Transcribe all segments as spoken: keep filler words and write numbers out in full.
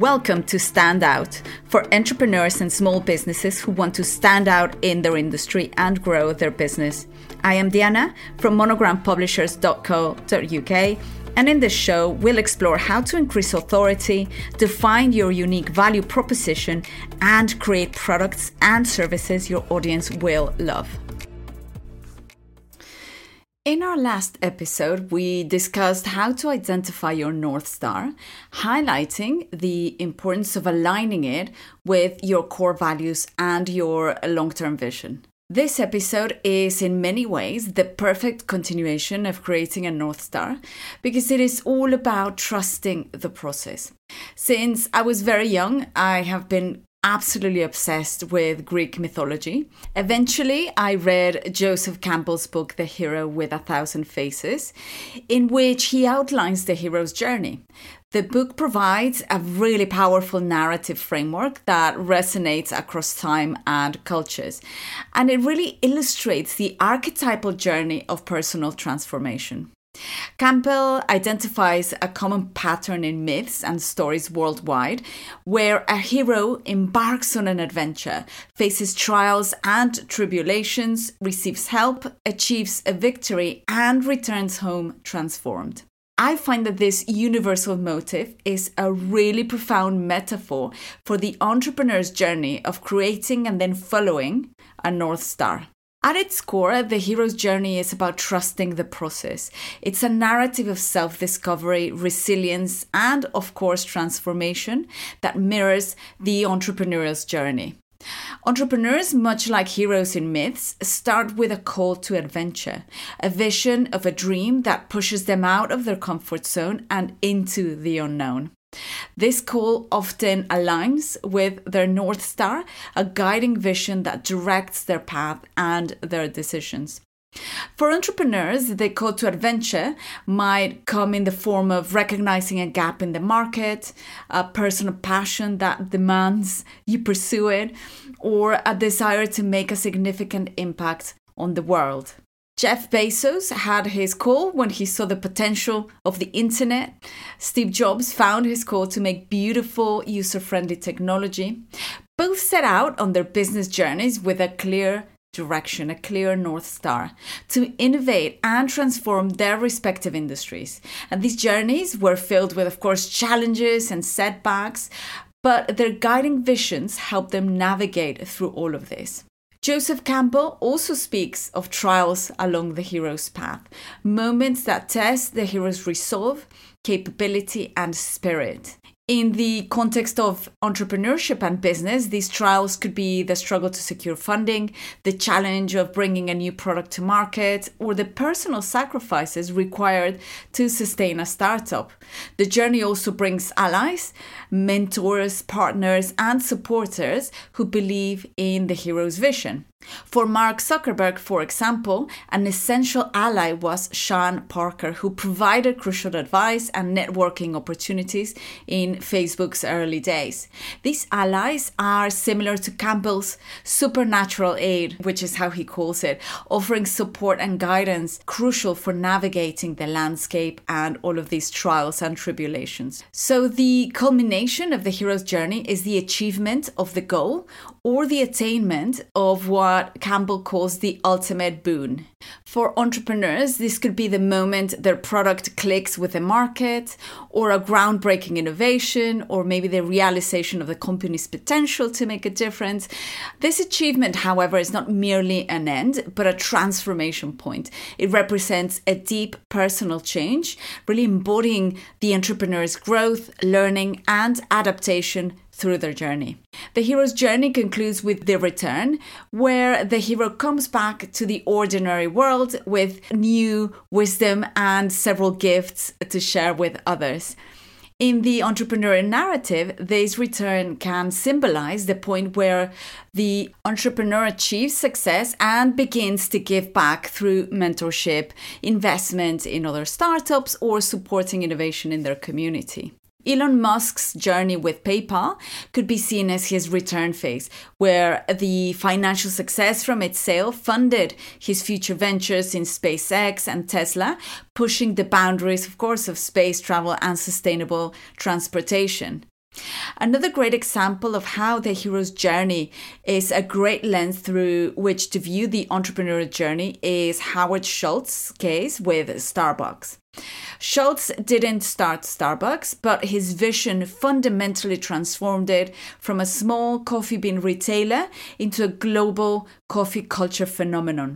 Welcome to Stand Out, for entrepreneurs and small businesses who want to stand out in their industry and grow their business. I am Diana from monogram publishers dot co dot uk, and in this show, we'll explore how to increase authority, define your unique value proposition, and create products and services your audience will love. In our last episode, we discussed how to identify your North Star, highlighting the importance of aligning it with your core values and your long-term vision. This episode is in many ways the perfect continuation of creating a North Star because it is all about trusting the process. Since I was very young, I have been absolutely obsessed with Greek mythology. Eventually, I read Joseph Campbell's book, The Hero with a Thousand Faces, in which he outlines the hero's journey. The book provides a really powerful narrative framework that resonates across time and cultures, and it really illustrates the archetypal journey of personal transformation. Campbell identifies a common pattern in myths and stories worldwide where a hero embarks on an adventure, faces trials and tribulations, receives help, achieves a victory, and returns home transformed. I find that this universal motive is a really profound metaphor for the entrepreneur's journey of creating and then following a North Star. At its core, the hero's journey is about trusting the process. It's a narrative of self-discovery, resilience, and of course, transformation that mirrors the entrepreneurial's journey. Entrepreneurs, much like heroes in myths, start with a call to adventure, a vision of a dream that pushes them out of their comfort zone and into the unknown. This call often aligns with their North Star, a guiding vision that directs their path and their decisions. For entrepreneurs, the call to adventure might come in the form of recognizing a gap in the market, a personal passion that demands you pursue it, or a desire to make a significant impact on the world. Jeff Bezos had his call when he saw the potential of the internet. Steve Jobs found his call to make beautiful, user-friendly technology. Both set out on their business journeys with a clear direction, a clear North Star, to innovate and transform their respective industries. And these journeys were filled with, of course, challenges and setbacks, but their guiding visions helped them navigate through all of this. Joseph Campbell also speaks of trials along the hero's path, moments that test the hero's resolve, capability, and spirit. In the context of entrepreneurship and business, these trials could be the struggle to secure funding, the challenge of bringing a new product to market, or the personal sacrifices required to sustain a startup. The journey also brings allies, mentors, partners, and supporters who believe in the hero's vision. For Mark Zuckerberg, for example, an essential ally was Sean Parker, who provided crucial advice and networking opportunities in Facebook's early days. These allies are similar to Campbell's supernatural aid, which is how he calls it, offering support and guidance crucial for navigating the landscape and all of these trials and tribulations. So the culmination of the hero's journey is the achievement of the goal or the attainment of what Campbell calls the ultimate boon. For entrepreneurs, this could be the moment their product clicks with the market, or a groundbreaking innovation, or maybe the realization of the company's potential to make a difference. This achievement, however, is not merely an end, but a transformation point. It represents a deep personal change, really embodying the entrepreneur's growth, learning, and adaptation through their journey. The hero's journey concludes with the return, where the hero comes back to the ordinary world with new wisdom and several gifts to share with others. In the entrepreneurial narrative, this return can symbolize the point where the entrepreneur achieves success and begins to give back through mentorship, investment in other startups, or supporting innovation in their community. Elon Musk's journey with PayPal could be seen as his return phase, where the financial success from its sale funded his future ventures in SpaceX and Tesla, pushing the boundaries, of course, of space travel and sustainable transportation. Another great example of how the hero's journey is a great lens through which to view the entrepreneurial journey is Howard Schultz's case with Starbucks. Schultz didn't start Starbucks, but his vision fundamentally transformed it from a small coffee bean retailer into a global coffee culture phenomenon.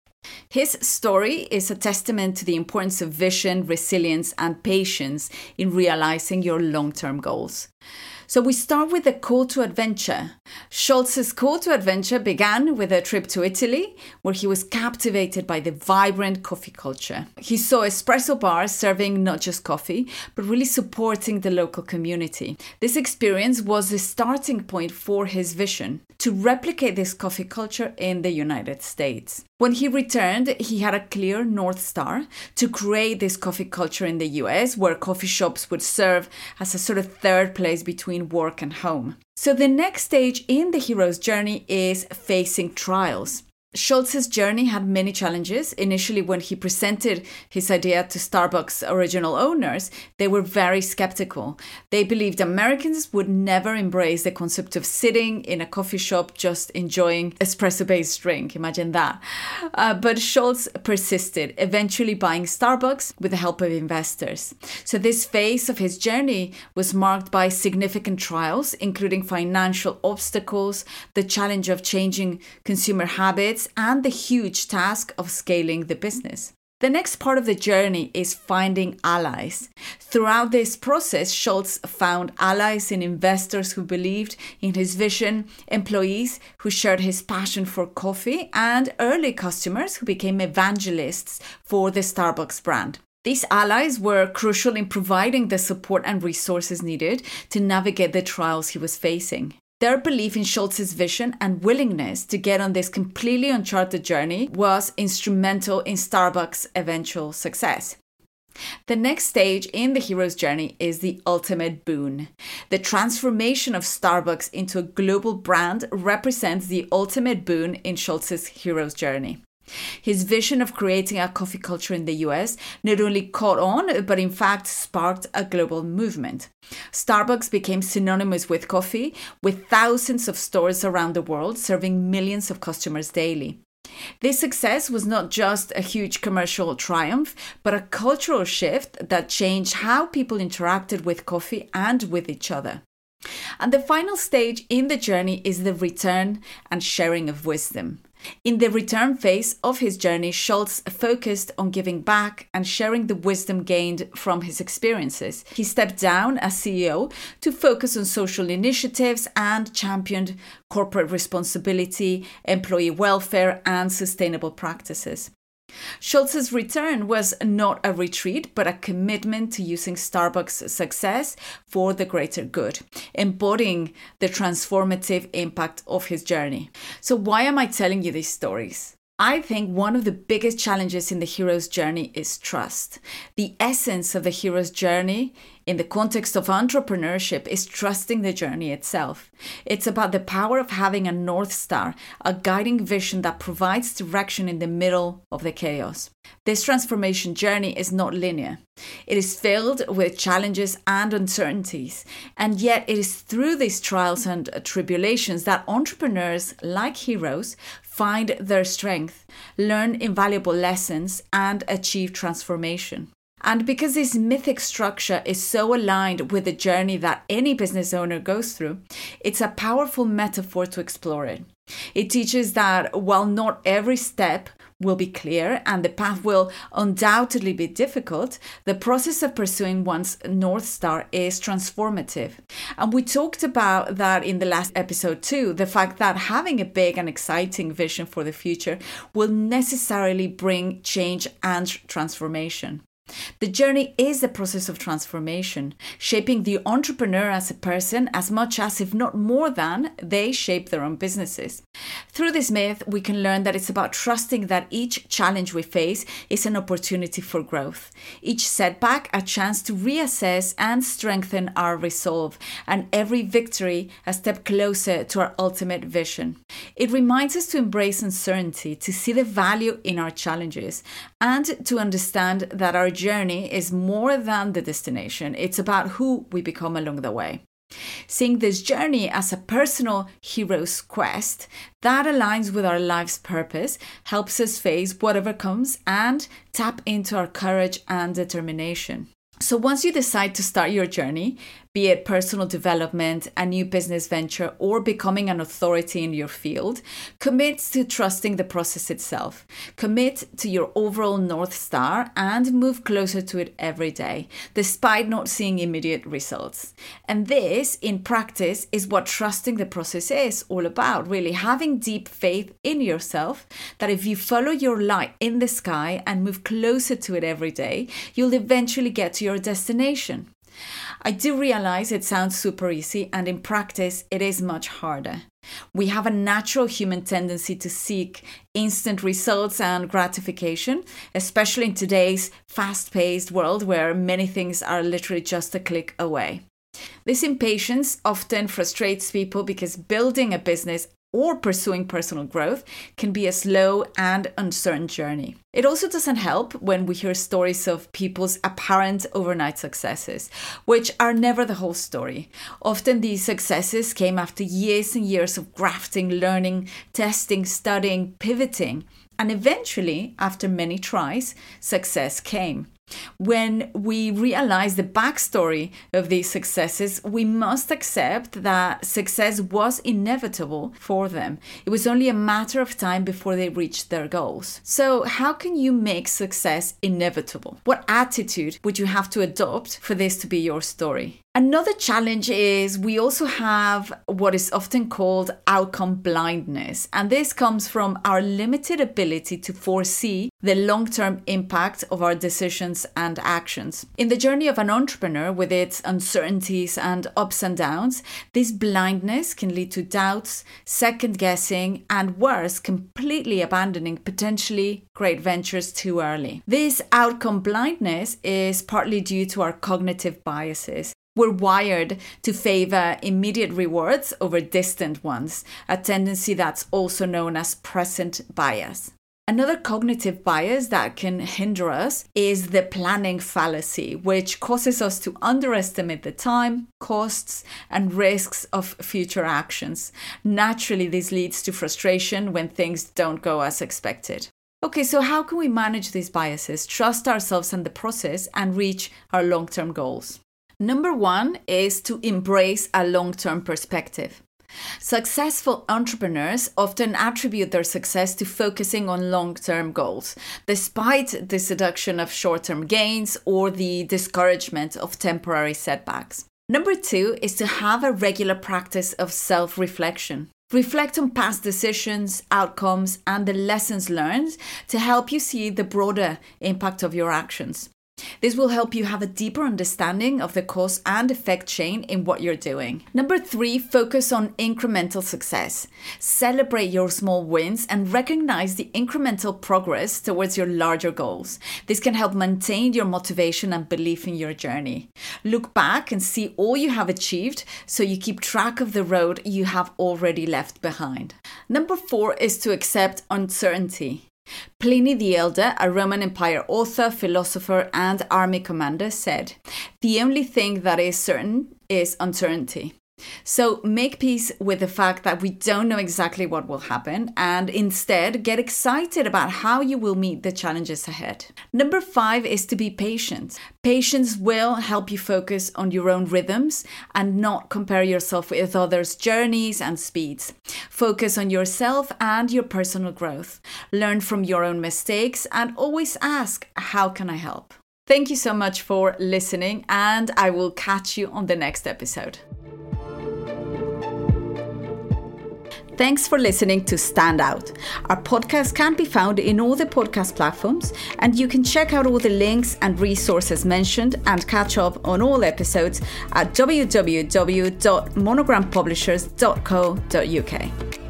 His story is a testament to the importance of vision, resilience, and patience in realizing your long-term goals. So we start with the call to adventure. Schultz's call to adventure began with a trip to Italy, where he was captivated by the vibrant coffee culture. He saw espresso bars serving not just coffee, but really supporting the local community. This experience was the starting point for his vision to replicate this coffee culture in the United States. When he returned, he had a clear North Star to create this coffee culture in the U S, where coffee shops would serve as a sort of third place between work and home. So the next stage in the hero's journey is facing trials. Schultz's journey had many challenges. Initially, when he presented his idea to Starbucks' original owners, they were very skeptical. They believed Americans would never embrace the concept of sitting in a coffee shop just enjoying espresso-based drink. Imagine that. Uh, but Schultz persisted, eventually buying Starbucks with the help of investors. So this phase of his journey was marked by significant trials, including financial obstacles, the challenge of changing consumer habits, and the huge task of scaling the business. The next part of the journey is finding allies. Throughout this process, Schultz found allies in investors who believed in his vision, employees who shared his passion for coffee, and early customers who became evangelists for the Starbucks brand. These allies were crucial in providing the support and resources needed to navigate the trials he was facing. Their belief in Schultz's vision and willingness to get on this completely uncharted journey was instrumental in Starbucks' eventual success. The next stage in the hero's journey is the ultimate boon. The transformation of Starbucks into a global brand represents the ultimate boon in Schultz's hero's journey. His vision of creating a coffee culture in the U S not only caught on, but in fact sparked a global movement. Starbucks became synonymous with coffee, with thousands of stores around the world serving millions of customers daily. This success was not just a huge commercial triumph, but a cultural shift that changed how people interacted with coffee and with each other. And the final stage in the journey is the return and sharing of wisdom. In the return phase of his journey, Schultz focused on giving back and sharing the wisdom gained from his experiences. He stepped down as C E O to focus on social initiatives and championed corporate responsibility, employee welfare, and sustainable practices. Schultz's return was not a retreat, but a commitment to using Starbucks' success for the greater good, embodying the transformative impact of his journey. So why am I telling you these stories? I think one of the biggest challenges in the hero's journey is trust. The essence of the hero's journey in the context of entrepreneurship is trusting the journey itself. It's about the power of having a North Star, a guiding vision that provides direction in the middle of the chaos. This transformation journey is not linear. It is filled with challenges and uncertainties, and yet it is through these trials and tribulations that entrepreneurs, like heroes, find their strength, learn invaluable lessons, and achieve transformation. And because this mythic structure is so aligned with the journey that any business owner goes through, it's a powerful metaphor to explore it. It teaches that while not every step will be clear and the path will undoubtedly be difficult, the process of pursuing one's North Star is transformative. And we talked about that in the last episode too, the fact that having a big and exciting vision for the future will necessarily bring change and transformation. The journey is the process of transformation, shaping the entrepreneur as a person as much as, if not more than, they shape their own businesses. Through this myth, we can learn that it's about trusting that each challenge we face is an opportunity for growth, each setback a chance to reassess and strengthen our resolve, and every victory a step closer to our ultimate vision. It reminds us to embrace uncertainty, to see the value in our challenges, and to understand that our journey is more than the destination. It's about who we become along the way. Seeing this journey as a personal hero's quest that aligns with our life's purpose helps us face whatever comes and tap into our courage and determination. So once you decide to start your journey, be it personal development, a new business venture, or becoming an authority in your field, commit to trusting the process itself. Commit to your overall North Star and move closer to it every day, despite not seeing immediate results. And this, in practice, is what trusting the process is all about, really having deep faith in yourself that if you follow your light in the sky and move closer to it every day, you'll eventually get to your destination. I do realize it sounds super easy, and in practice, it is much harder. We have a natural human tendency to seek instant results and gratification, especially in today's fast-paced world where many things are literally just a click away. This impatience often frustrates people because building a business or pursuing personal growth can be a slow and uncertain journey. It also doesn't help when we hear stories of people's apparent overnight successes, which are never the whole story. Often these successes came after years and years of grafting, learning, testing, studying, pivoting, and eventually, after many tries, success came. When we realize the backstory of these successes, we must accept that success was inevitable for them. It was only a matter of time before they reached their goals. So how can you make success inevitable? What attitude would you have to adopt for this to be your story? Another challenge is we also have what is often called outcome blindness, and this comes from our limited ability to foresee the long-term impact of our decisions and actions. In the journey of an entrepreneur, with its uncertainties and ups and downs, this blindness can lead to doubts, second-guessing, and worse, completely abandoning potentially great ventures too early. This outcome blindness is partly due to our cognitive biases. We're wired to favor immediate rewards over distant ones, a tendency that's also known as present bias. Another cognitive bias that can hinder us is the planning fallacy, which causes us to underestimate the time, costs, and risks of future actions. Naturally, this leads to frustration when things don't go as expected. Okay, so how can we manage these biases, trust ourselves and the process, and reach our long-term goals? Number one is to embrace a long-term perspective. Successful entrepreneurs often attribute their success to focusing on long-term goals, despite the seduction of short-term gains or the discouragement of temporary setbacks. Number two is to have a regular practice of self-reflection. Reflect on past decisions, outcomes, and the lessons learned to help you see the broader impact of your actions. This will help you have a deeper understanding of the cause and effect chain in what you're doing. Number three, focus on incremental success. Celebrate your small wins and recognize the incremental progress towards your larger goals. This can help maintain your motivation and belief in your journey. Look back and see all you have achieved so you keep track of the road you have already left behind. Number four is to accept uncertainty. Pliny the Elder, a Roman Empire author, philosopher, and army commander, said, "The only thing that is certain is uncertainty." So make peace with the fact that we don't know exactly what will happen, and instead get excited about how you will meet the challenges ahead. Number five is to be patient. Patience will help you focus on your own rhythms and not compare yourself with others' journeys and speeds. Focus on yourself and your personal growth. Learn from your own mistakes and always ask, how can I help? Thank you so much for listening, and I will catch you on the next episode. Thanks for listening to Stand Out. Our podcast can be found in all the podcast platforms, and you can check out all the links and resources mentioned and catch up on all episodes at w w w dot monogram publishers dot co dot u k.